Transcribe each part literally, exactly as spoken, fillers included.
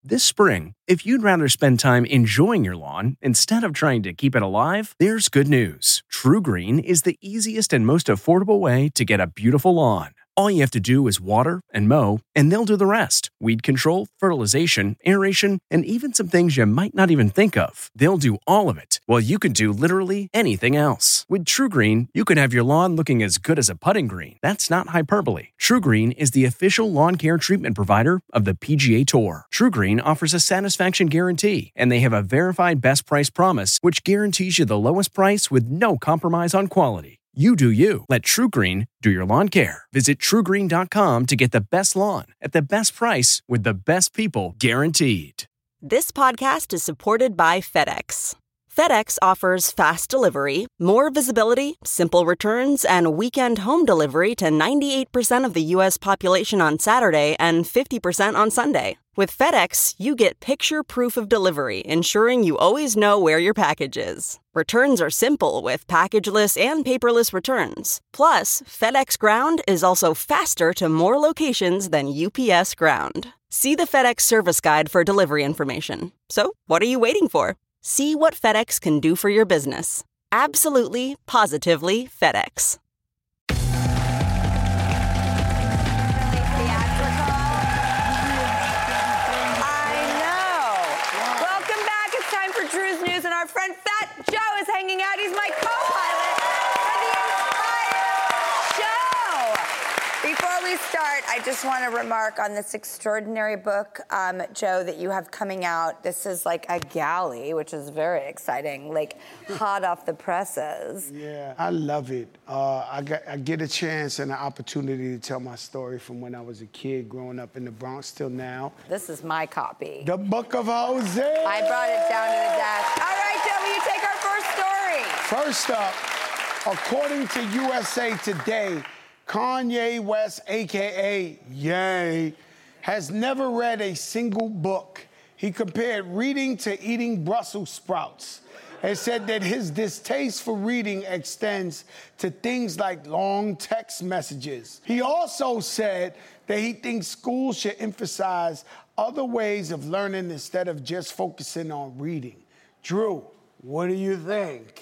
This spring, if you'd rather spend time enjoying your lawn instead of trying to keep it alive, there's good news. TruGreen is the easiest and most affordable way to get a beautiful lawn. All you have to do is water and mow, and they'll do the rest. Weed control, fertilization, aeration, and even some things you might not even think of. They'll do all of it, while you can do literally anything else. With TruGreen, you can have your lawn looking as good as a putting green. That's not hyperbole. TruGreen is the official lawn care treatment provider of the P G A Tour. TruGreen offers a satisfaction guarantee, and they have a verified best price promise, which guarantees you the lowest price with no compromise on quality. You do you. Let TruGreen do your lawn care. Visit True Green dot com to get the best lawn at the best price with the best people guaranteed. This podcast is supported by FedEx. FedEx offers fast delivery, more visibility, simple returns, and weekend home delivery to ninety-eight percent of the U S population on Saturday and fifty percent on Sunday. With FedEx, you get picture proof of delivery, ensuring you always know where your package is. Returns are simple with packageless and paperless returns. Plus, FedEx Ground is also faster to more locations than U P S Ground. See the FedEx service guide for delivery information. So, what are you waiting for? See what FedEx can do for your business. Absolutely, positively FedEx. Drew's News, and our friend Fat Joe is hanging out. He's my co-pilot for the entire show. Before we start, I just want to remark on this extraordinary book, um, Joe, that you have coming out. This is like a galley, which is very exciting, like hot off the presses. Yeah, I love it. Uh, I, got, I get a chance and an opportunity to tell my story from when I was a kid growing up in the Bronx till now. This is my copy. The Book of Jose. I brought it down to the desk. All right, Joe, will you take our first story? First up, according to U S A Today, Kanye West, a k a. Ye, has never read a single book. He compared reading to eating Brussels sprouts and said that his distaste for reading extends to things like long text messages. He also said that he thinks schools should emphasize other ways of learning instead of just focusing on reading. Drew, what do you think?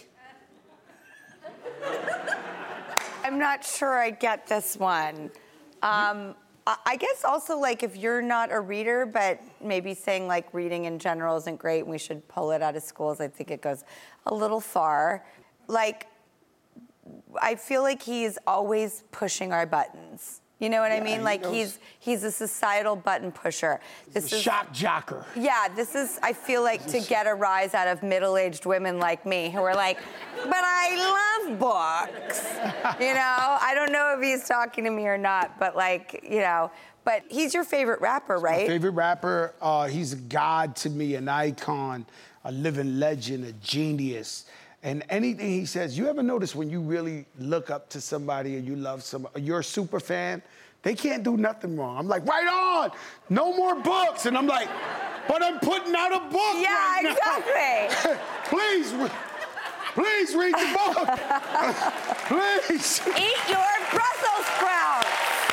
I'm not sure I get this one. Um, I guess also, like, if you're not a reader, but maybe saying, like, reading in general isn't great and we should pull it out of schools, I think it goes a little far. Like, I feel like he's always pushing our buttons. You know what yeah, I mean? He like, knows. he's he's a societal button pusher. This is shock jocker. Yeah, this is, I feel like, to get a rise out of middle-aged women like me who are like, but I love books. You know? I don't know if he's talking to me or not, but, like, you know. But he's your favorite rapper, right? My favorite rapper. Uh, he's a god to me, an icon, a living legend, a genius. And anything he says, you ever notice when you really look up to somebody and you love somebody, you're a super fan, they can't do nothing wrong. I'm like, right on, no more books. And I'm like, but I'm putting out a book yeah, right exactly. now. Please, please read the book. Please. Eat your Brussels sprouts.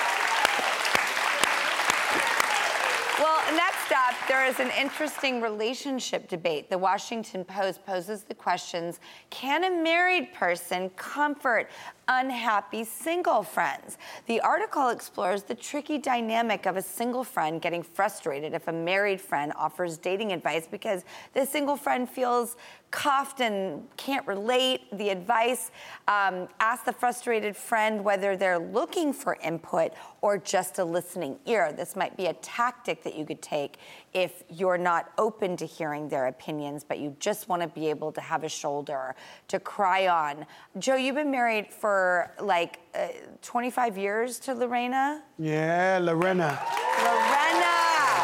Well, next up, there is an interesting relationship debate. The Washington Post poses the questions, can a married person comfort unhappy single friends? The article explores the tricky dynamic of a single friend getting frustrated if a married friend offers dating advice because the single friend feels cuffed and can't relate. The advice um, asks the frustrated friend whether they're looking for input or just a listening ear. This might be a tactic that you could take if you're not open to hearing their opinions, but you just want to be able to have a shoulder to cry on. Joe, you've been married for like uh, twenty-five years to Lorena? Yeah, Lorena. Lorena!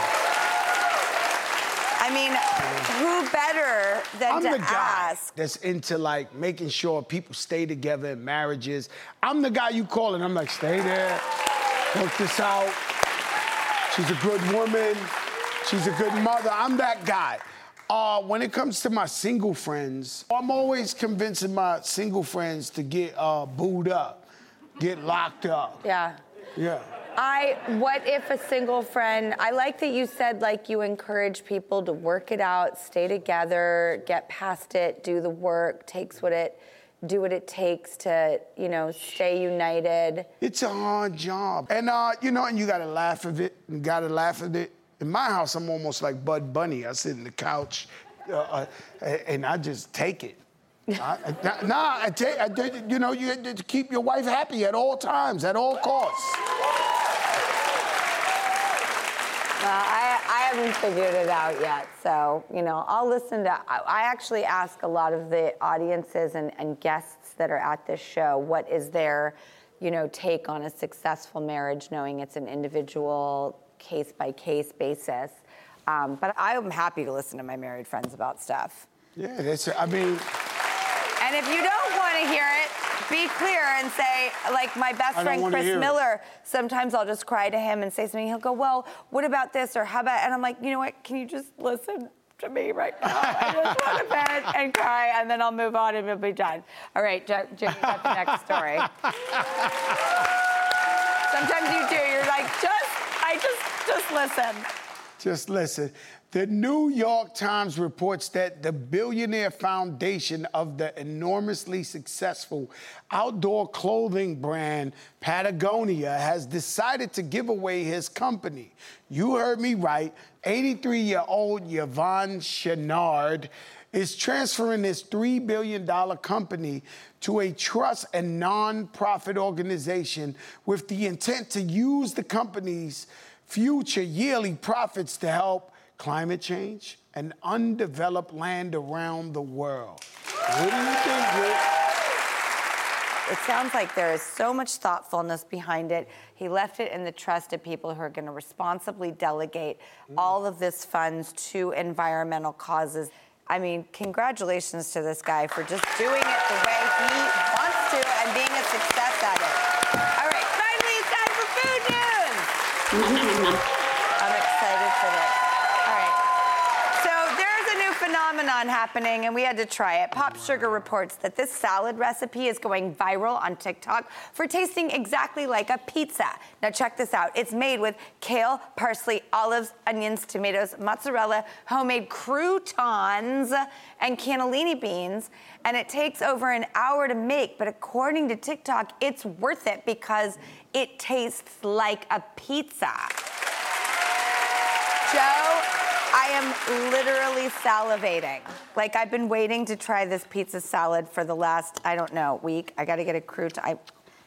I mean, who better than I'm to the guy ask? That's into like making sure people stay together in marriages. I'm the guy you call and I'm like, stay there, work this out. She's a good woman. She's a good mother. I'm that guy. Uh, when it comes to my single friends, I'm always convincing my single friends to get uh, booed up, get locked up. Yeah. Yeah. I, what if a single friend, I like that you said, like, you encourage people to work it out, stay together, get past it, do the work, takes what it, do what it takes to, you know, stay united. It's a hard job. And, uh, you know, and you got to laugh at it, and got to laugh at it. In my house, I'm almost like Bud Bunny. I sit in the couch, uh, uh, and I just take it. I, I, nah, I take, I, you know, you have to keep your wife happy at all times, at all costs. Well, I, I haven't figured it out yet, so, you know, I'll listen to, I, I actually ask a lot of the audiences and, and guests that are at this show, what is their, you know, take on a successful marriage, knowing it's an individual, case-by-case basis. Um, but I'm happy to listen to my married friends about stuff. Yeah, that's, I mean... And if you don't want to hear it, be clear and say, like my best friend Chris Miller, sometimes I'll just cry to him and say something. He'll go, well, what about this? Or how about, and I'm like, you know what, can you just listen to me right now? I just want to vent and cry, and then I'll move on and we'll be done. All right, Jim, got the next story. Sometimes you do, you're like, just, I just, just listen. Just listen. The New York Times reports that the billionaire foundation of the enormously successful outdoor clothing brand Patagonia has decided to give away his company. You heard me right. eighty-three-year-old Yvon Chouinard is transferring his three billion dollars company to a trust and non-profit organization with the intent to use the company's future yearly profits to help climate change and undeveloped land around the world. What do you think, Rick? It sounds like there is so much thoughtfulness behind it. He left it in the trust of people who are going to responsibly delegate mm. all of this funds to environmental causes. I mean, congratulations to this guy for just doing it the way he wants to and being a success at it. All right, finally it's time for food news. I'm excited for this. All right. So there's a new phenomenon happening, and we had to try it. Pop Sugar reports that this salad recipe is going viral on TikTok for tasting exactly like a pizza. Now check this out. It's made with kale, parsley, olives, onions, tomatoes, mozzarella, homemade croutons, and cannellini beans. And it takes over an hour to make, but according to TikTok, it's worth it because it tastes like a pizza. Joe, I am literally salivating. Like, I've been waiting to try this pizza salad for the last, I don't know, week. I gotta get a crouton. I...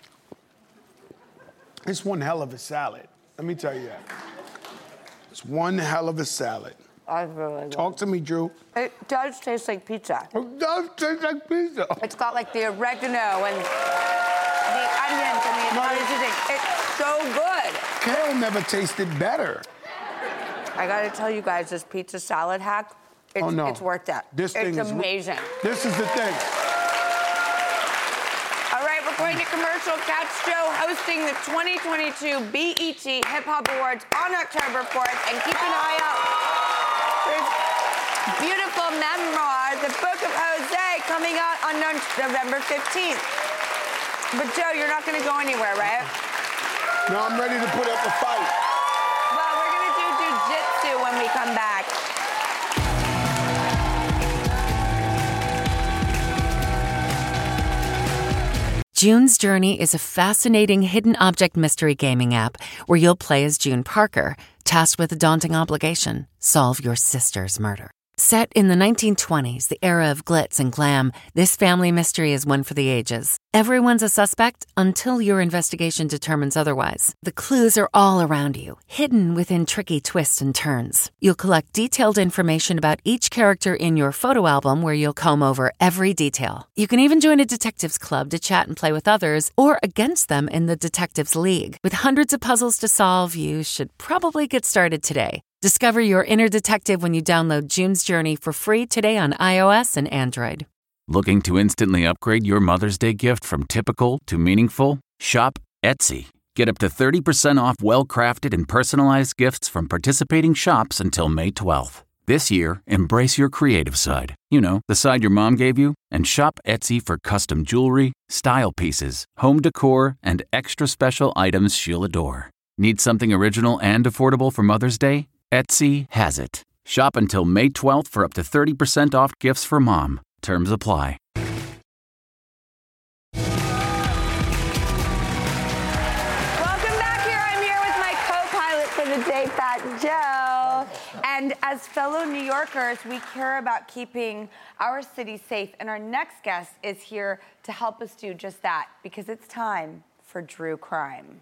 It's one hell of a salad. Let me tell you that. It's one hell of a salad. I really Talk to me, Drew. It does taste like pizza. It does taste like pizza. It's got like the oregano and the onions and the Italian seasoning. It's so good. Kale never tasted better. I gotta tell you guys, this pizza salad hack, it's, oh, no. it's worked out. This thing it's is amazing. This is the thing. All right, we're going to commercial. Catch Joe hosting the twenty twenty-two B E T Hip Hop Awards on October fourth, and keep an eye out for his beautiful memoir, The Book of Jose, coming out on November fifteenth. But Joe, you're not gonna go anywhere, right? No, I'm ready to put up a fight. Well, we're gonna do jiu-jitsu when we come back. June's Journey is a fascinating hidden object mystery gaming app where you'll play as June Parker, tasked with a daunting obligation: solve your sister's murder. Set in the nineteen twenties, the era of glitz and glam, this family mystery is one for the ages. Everyone's a suspect until your investigation determines otherwise. The clues are all around you, hidden within tricky twists and turns. You'll collect detailed information about each character in your photo album, where you'll comb over every detail. You can even join a detectives club to chat and play with others, or against them in the Detectives League. With hundreds of puzzles to solve, you should probably get started today. Discover your inner detective when you download June's Journey for free today on iOS and Android. Looking to instantly upgrade your Mother's Day gift from typical to meaningful? Shop Etsy. Get up to thirty percent off well-crafted and personalized gifts from participating shops until May twelfth. This year, embrace your creative side. You know, the side your mom gave you. And shop Etsy for custom jewelry, style pieces, home decor, and extra special items she'll adore. Need something original and affordable for Mother's Day? Etsy has it. Shop until May twelfth for up to thirty percent off gifts for mom. Terms apply. Welcome back here. I'm here with my co-pilot for the day, Fat Joe. And as fellow New Yorkers, we care about keeping our city safe. And our next guest is here to help us do just that, because it's time for Drew Crime.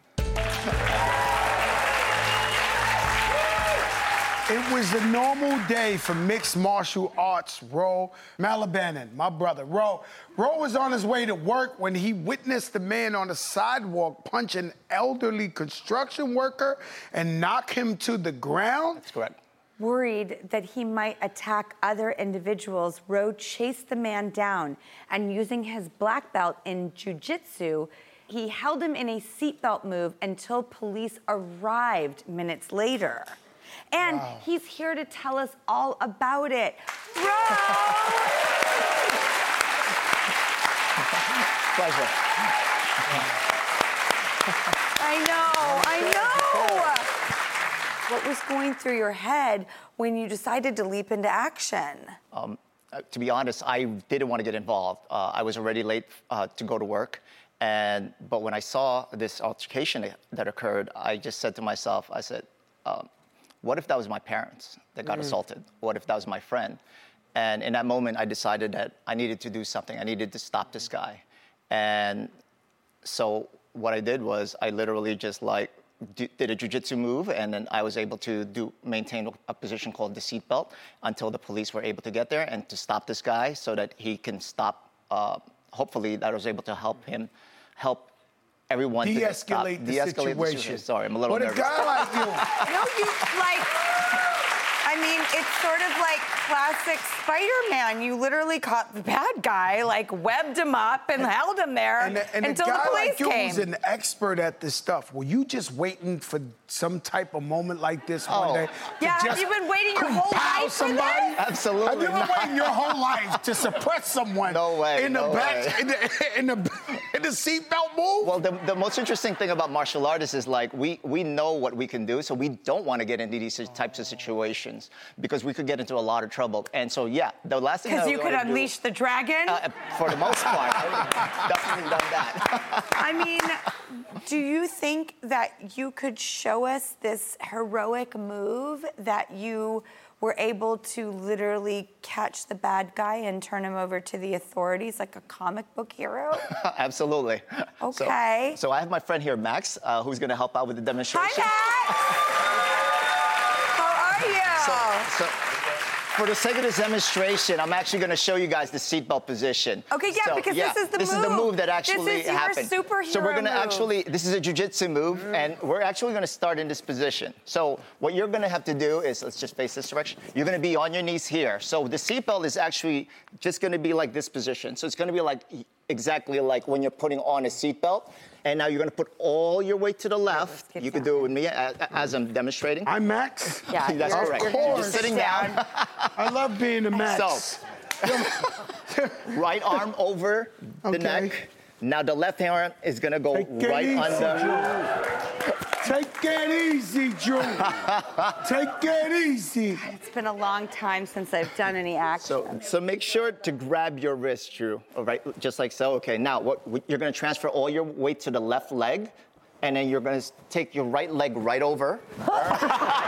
It was a normal day for mixed martial arts Ro Malabanan, my brother. Ro, Ro was on his way to work when he witnessed a man on the sidewalk punch an elderly construction worker and knock him to the ground. That's correct. Worried that he might attack other individuals, Ro chased the man down, and using his black belt in jiu-jitsu, he held him in a seatbelt move until police arrived minutes later. And wow. He's here to tell us all about it. Ro! Pleasure. I know, I know. What was going through your head when you decided to leap into action? Um, uh, to be honest, I didn't want to get involved. Uh, I was already late uh, to go to work. And, but when I saw this altercation that occurred, I just said to myself, I said, um, what if that was my parents that got mm. assaulted? What if that was my friend? And in that moment, I decided that I needed to do something. I needed to stop this guy. And so what I did was I literally just like d- did a jiu-jitsu move, and then I was able to do maintain a position called the seatbelt until the police were able to get there and to stop this guy so that he can stop. Uh, hopefully, that was able to help him help everyone de-escalate to the de-escalate situation. the situation. Sorry, I'm a little but nervous. But a guy like you... No, you, like... I mean, it's sort of like classic Spider-Man. You literally caught the bad guy, like webbed him up and, and held him there and, and until the the guy police like you came. Was an expert at this stuff. Were you just waiting for some type of moment like this oh. one day? Yeah, have you been waiting your whole life somebody? for this? Absolutely Have you been not. waiting your whole life to suppress someone? No way. In no the back, way. in the in the in the seatbelt move? Well, the, the most interesting thing about martial artists is like we we know what we can do, so we don't want to get into these types of situations because we could get into a lot of trouble. And so, yeah, the last thing because that you we could want to unleash do, the dragon. Uh, for the most part, I've definitely done that. I mean, do you think that you could show us this heroic move that you were able to literally catch the bad guy and turn him over to the authorities like a comic book hero? Absolutely. Okay. So, so I have my friend here, Max, uh, who's going to help out with the demonstration. Hi, Max. How are you? So, so for the sake of this demonstration, I'm actually going to show you guys the seatbelt position. Okay, yeah, so, because yeah, this is the this move. This is the move that actually this is your happened. Superhero so we're going to move. actually, this is a jiu-jitsu move, mm. and we're actually going to start in this position. So what you're going to have to do is, let's just face this direction. You're going to be on your knees here. So the seatbelt is actually just going to be like this position. So it's going to be like exactly like when you're putting on a seatbelt. And now you're going to put all your weight to the left. You can do it with me as I'm demonstrating. I'm Max? Yeah, that's you're, correct. You're You're just sitting down. down. I love being a Max. So, right arm over okay. the neck. Now the left hand is going to go Take right easy, under. Take it easy, Drew. Take it easy. It's been a long time since I've done any action. So, so make sure to grab your wrist, Drew. All right, just like so. Okay, now what, what you're going to transfer all your weight to the left leg, and then you're going to take your right leg right over. Close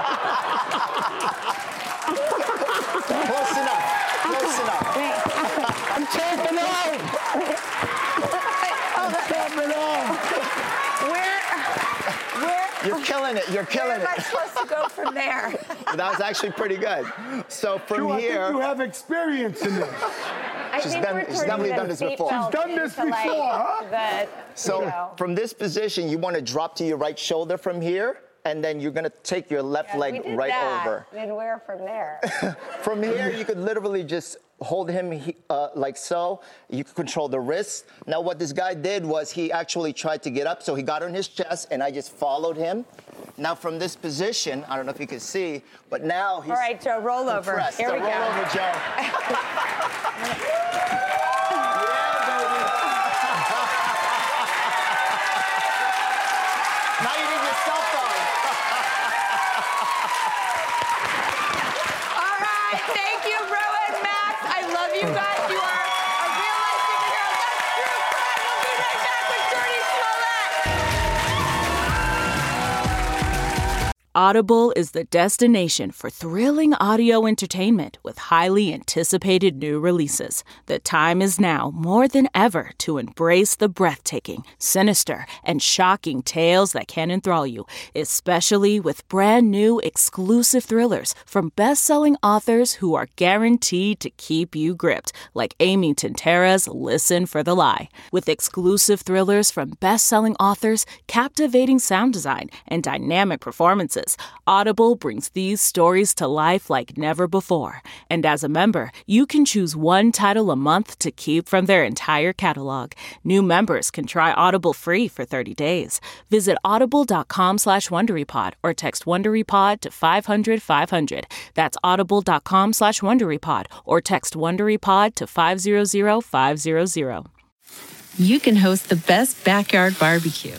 enough. Close enough. I'm tapping off. I'm tapping off. Where, where? You're killing it. You're killing Where am I it. supposed to go from there? That was actually pretty good. So from Drew, here, I think you have experience in this. I She's think done- we're she's turning definitely the done this before. seatbelt She's done this into, like, before, huh? The, So you know. from this position, you want to drop to your right shoulder from here, and then you're going to take your left Yeah, leg we did right that. over. Then where from there? From here, you could literally just hold him he- uh, like so. You can control the wrist. Now, what this guy did was he actually tried to get up, so he got on his chest, and I just followed him. Now, from this position, I don't know if you can see, but now he's All right, Joe, roll over. compressed. Here So we go. roll over, Joe. Now you need your cell phone. you guys. You are a real-life superhero. That's true crime. We'll be right back with Jurnee Smollett. Audible is the destination for thrilling audio entertainment with highly anticipated new releases. The time is now more than ever to embrace the breathtaking, sinister, and shocking tales that can enthrall you, especially with brand new exclusive thrillers from best-selling authors who are guaranteed to keep you gripped, like Amy Tintera's Listen for the Lie. With exclusive thrillers from best-selling authors, captivating sound design, and dynamic performances, Audible brings these stories to life like never before. And as a member, you can choose one title a month to keep from their entire catalog. New members can try Audible free for thirty days. Visit audible.com slash WonderyPod or text WonderyPod to five hundred five hundred. That's audible.com slash WonderyPod or text WonderyPod to five hundred five hundred. You can host the best backyard barbecue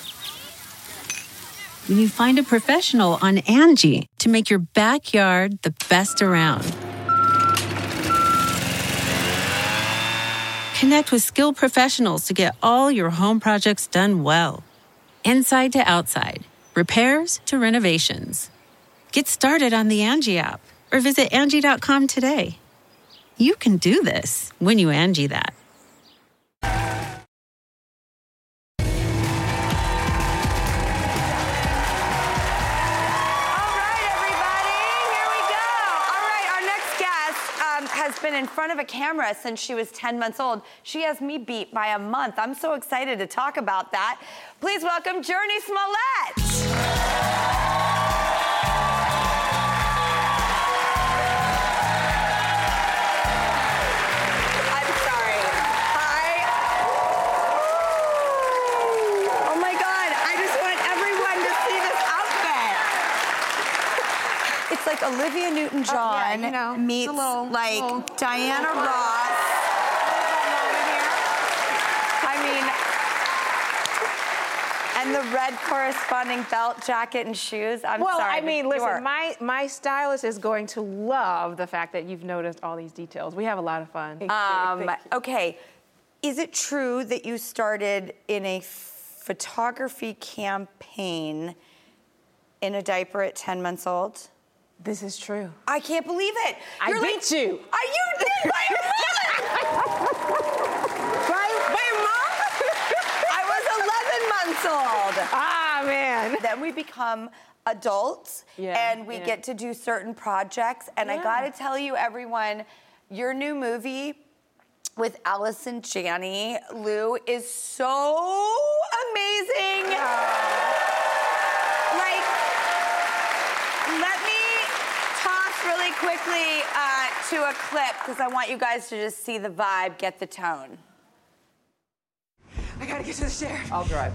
when you find a professional on Angie to make your backyard the best around. Connect with skilled professionals to get all your home projects done well. Inside to outside, repairs to renovations. Get started on the Angie app or visit Angie dot com today. You can do this when you Angie that. Has been in front of a camera since she was ten months old. She has me beat by a month. I'm so excited to talk about that. Please welcome Jurnee Smollett. I'm sorry. Hi. Oh my God, I just want everyone to see this outfit. It's like Olivia Newton-John Oh, yeah, you know, meets little, like little, Diana little Ross. I mean, and the red corresponding belt, jacket, and shoes. I'm well, sorry. I mean, but listen, you're- my, my stylist is going to love the fact that you've noticed all these details. We have a lot of fun. Um, okay, is it true that you started in a photography campaign in a diaper at ten months old? This is true. I can't believe it. I You're beat like, you. Are you did by a month? By, by a mom? I was eleven months old. Ah, man. Then we become adults, Yeah, and we yeah. get to do certain projects. And I Yeah. gotta tell you, everyone, your new movie with Allison Janney, Lou, is so amazing. Like, let me toss really quickly uh, to a clip, because I want you guys to just see the vibe, get the tone. I gotta get to the stair. I'll drive.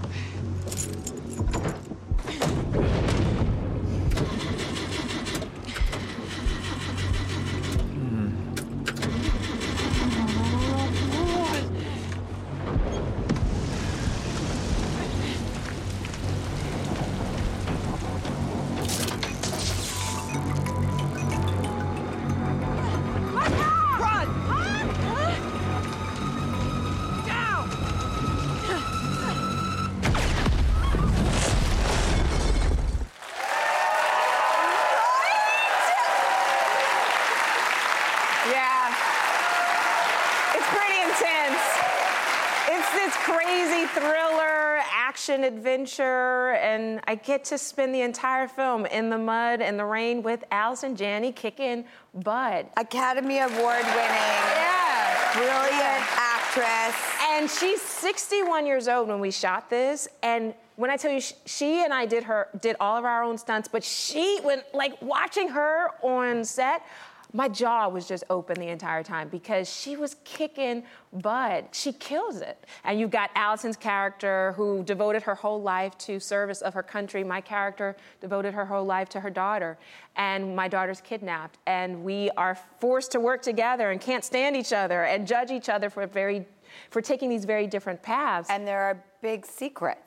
Yeah. It's pretty intense. It's this crazy thriller, action adventure, and I get to spend the entire film in the mud and the rain with Allison Janney kicking butt. Academy Award winning, Yeah. brilliant actress. And she's sixty-one years old when we shot this, and when I tell you, sh- she and I did her did all of our own stunts, but she, when like watching her on set, my jaw was just open the entire time because she was kicking butt. She kills it. And you've got Allison's character who devoted her whole life to service of her country. My character devoted her whole life to her daughter. And my daughter's kidnapped. And we are forced to work together and can't stand each other and judge each other for very, for taking these very different paths. And there are big secrets.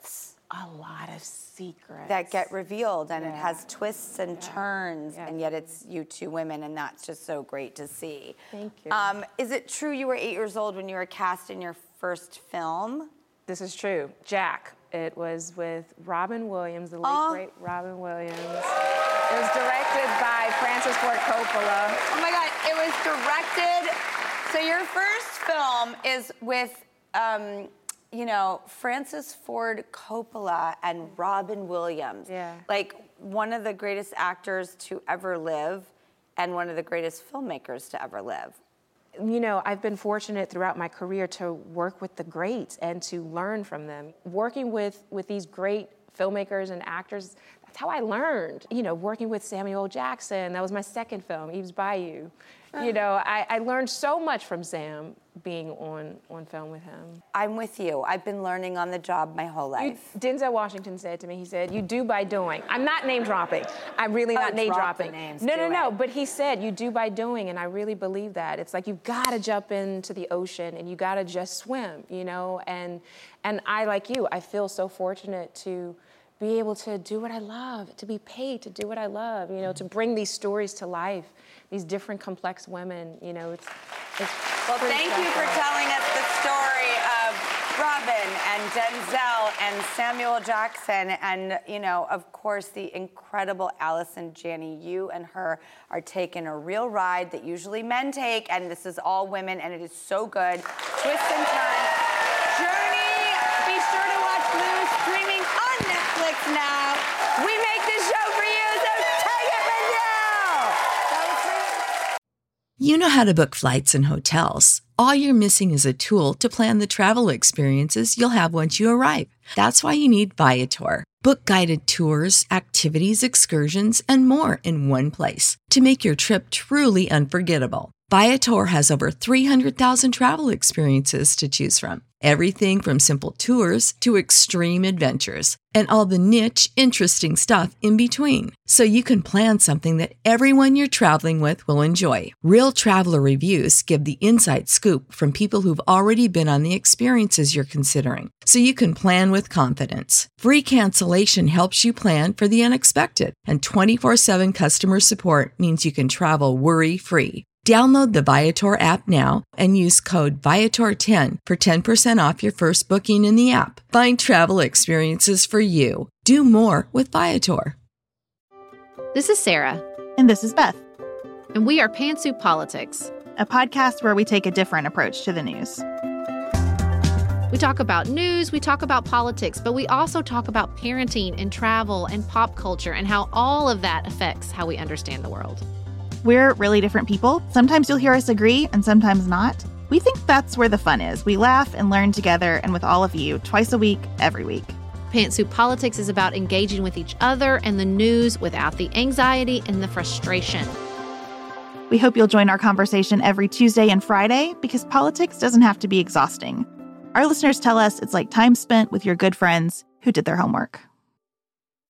a lot of secrets. That get revealed, and yeah. it has twists and yeah. turns, yeah. and yet it's you two women, and that's just so great to see. Thank you. Um, is it true you were eight years old when you were cast in your first film? This is true. Jack. It was with Robin Williams, the late, oh. great Robin Williams. It was directed by Francis Ford Coppola. Oh my God, it was directed. So your first film is with, um, you know, Francis Ford Coppola and Robin Williams. Yeah. Like one of the greatest actors to ever live and one of the greatest filmmakers to ever live. You know, I've been fortunate throughout my career to work with the greats and to learn from them. Working with, with these great filmmakers and actors, that's how I learned. You know, working with Samuel Jackson, that was my second film, Eve's Bayou. You know, I, I learned so much from Sam being on, on film with him. I'm with you. I've been learning on the job my whole life. You, Denzel Washington said to me, he said, you do by doing. I'm not name dropping. I'm really not oh, name drop dropping. The names, no, no, no, it. but he said, you do by doing, and I really believe that. It's like you've got to jump into the ocean and you got to just swim, you know? And, and I, like you, I feel so fortunate to be able to do what I love, to be paid to do what I love, you know, to bring these stories to life, these different complex women, you know, it's, it's Well, thank special. you for telling us the story of Robin and Denzel and Samuel Jackson and, you know, of course, the incredible Allison Janney. You and her are taking a real ride that usually men take, and this is all women, and it is so good. Twists and turns. Journey, be sure to watch Lose streaming on Netflix now. We make this show for you, so take it with you. You know how to book flights and hotels. All you're missing is a tool to plan the travel experiences you'll have once you arrive. That's why you need Viator. Book guided tours, activities, excursions, and more in one place to make your trip truly unforgettable. Viator has over three hundred thousand travel experiences to choose from. Everything from simple tours to extreme adventures and all the niche, interesting stuff in between. So you can plan something that everyone you're traveling with will enjoy. Real traveler reviews give the inside scoop from people who've already been on the experiences you're considering. So you can plan with confidence. Free cancellation helps you plan for the unexpected. And twenty-four seven customer support means you can travel worry-free. Download the Viator app now and use code Viator ten for ten percent off your first booking in the app. Find travel experiences for you. Do more with Viator. This is Sarah. And this is Beth. And we are Pantsuit Politics, a podcast where we take a different approach to the news. We talk about news, we talk about politics, but we also talk about parenting and travel and pop culture and how all of that affects how we understand the world. We're really different people. Sometimes you'll hear us agree and sometimes not. We think that's where the fun is. We laugh and learn together and with all of you twice a week, every week. Pantsuit Politics is about engaging with each other and the news without the anxiety and the frustration. We hope you'll join our conversation every Tuesday and Friday because politics doesn't have to be exhausting. Our listeners tell us it's like time spent with your good friends who did their homework.